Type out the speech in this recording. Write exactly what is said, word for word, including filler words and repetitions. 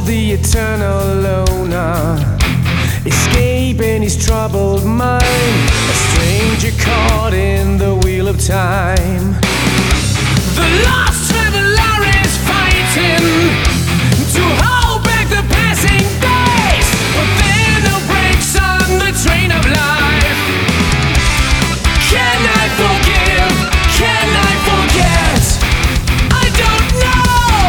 the eternal loner, escaping his troubled mind, a stranger caught in the wheel of time. The lost